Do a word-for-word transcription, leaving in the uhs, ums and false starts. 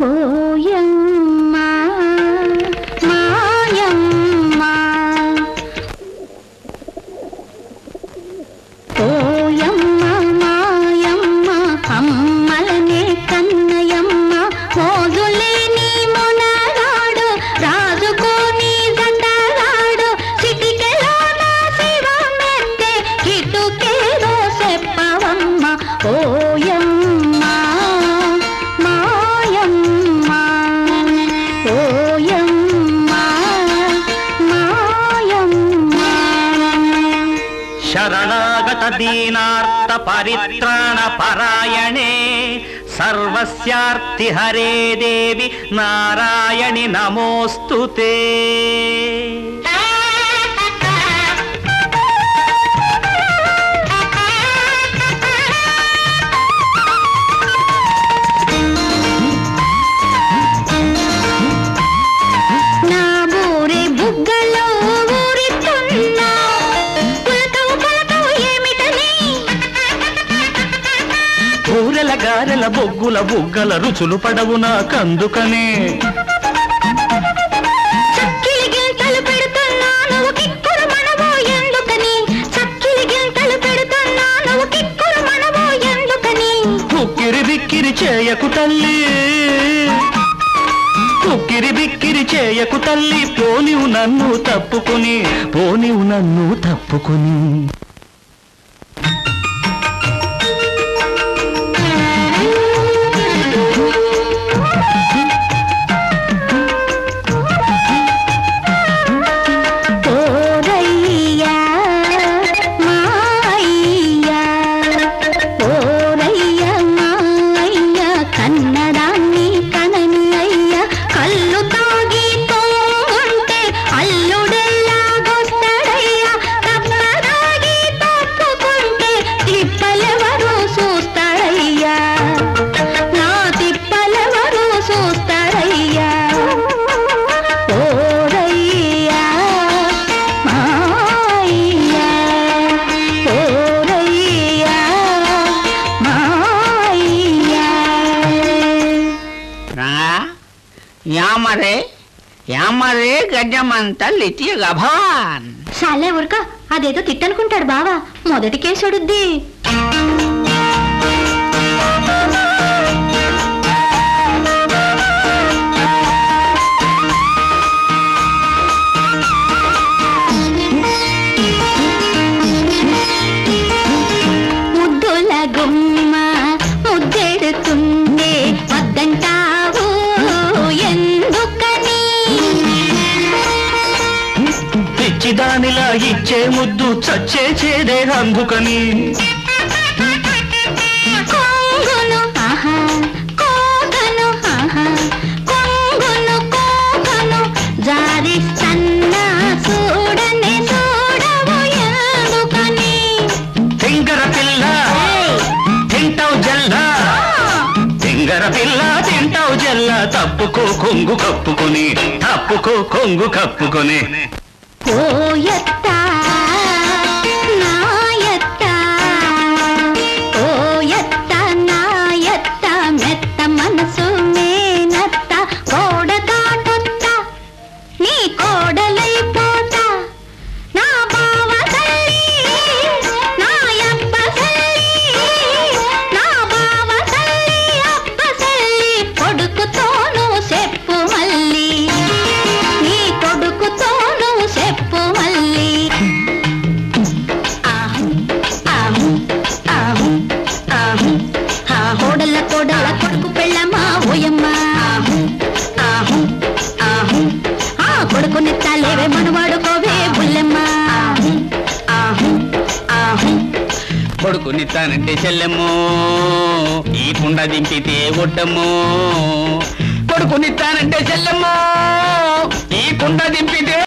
ఓయమ్మా మాయమ్మా ఓయమ్మ మాయమ్మ అమ్మలనే కన్నయమ్మ మోజులేని మొనగాడు రాజుకోని జంటగాడు సిటికెలోన శివమెత్తే కిటుకేదో చెప్పవమ్మ ఓయమ్మ మాయమ్మ ఓయమ్మ మాయమ్మ శరణాగత దీనార్త పరిత్రాణ పరాయణే సర్వస్యార్తి హరే దేవి నారాయణి నమోస్తుతే. ఊరెల గారెల బొగ్గుల బుగ్గల రుచులు పడవు నాకందుకనే చక్కిలి గింతలు పెడుతున్నా నువ్వు కిక్కురు మనవో ఎందుకని చక్కిలి గింతలు పెడుతున్నా నువ్వు కిక్కురు మనవో ఎందుకని కుక్కిరి బిక్కిరి చేయకు తల్లి కుక్కిరి బిక్కిరి చేయకు తల్లి పోనివు నన్ను తప్పుకుని పోనివు నన్ను తప్పుకుని యామరే యామరే గజమంత లిటి గభాన్ చాలే ఊరుక అదేదో తిట్టనుకుంటాడు బావా మొదటి కేసుడుద్ది. ముద్దుల గుమ్మ ముద్దెడుతుండే వద్దంటావు ఎందుకని పిచ్చిదానిలా ఇచ్చే ముద్దు చచ్చే చేదే అందుకని కొంగును ఆహా కోగను ఆహా కొంగును కోగను జారి సన్నా చూడని చూడవు ఎందుకని తింగర పిల్ల తింటావు జల్లా తింగర పిల్ల తింటావు జల్లా తప్పుకో కొంగు కప్పుకొని తప్పుకో కొంగు కప్పుకొని ఓయత్త నాయత్త ఓయత్త నాయత్త మెత్త మనసు మేనత్త కోడ కాటొత్త నీ కోడలైపోతా నా బావ తల్లి నాయప్ప తల్లి నా బావ తల్లి అప్ప తల్లి కొడుకుతోను చెప్పు మళ్ళీ నీ కొడుకుతోను చెప్పు మళ్ళీ ఆహు ఆహు ఆహు ఆహు ఆ కోడల కోడల కొడుకు పెళ్ళమ్మా ఓయమ్మ ఆహు ఆహు ఆహు ఆ కొడుకుని తాలేవే మనవాడుకోవే బుల్లెమ్మ ఆహు ఆహు ఆహు కొడుకునిస్తానంటే చెల్లెమ్మో ఈ కుండ దింపితే ఒడ్డమ్మో కొడుకునిస్తానంటే చెల్లెమ్మో ఈ కుండ దింపితే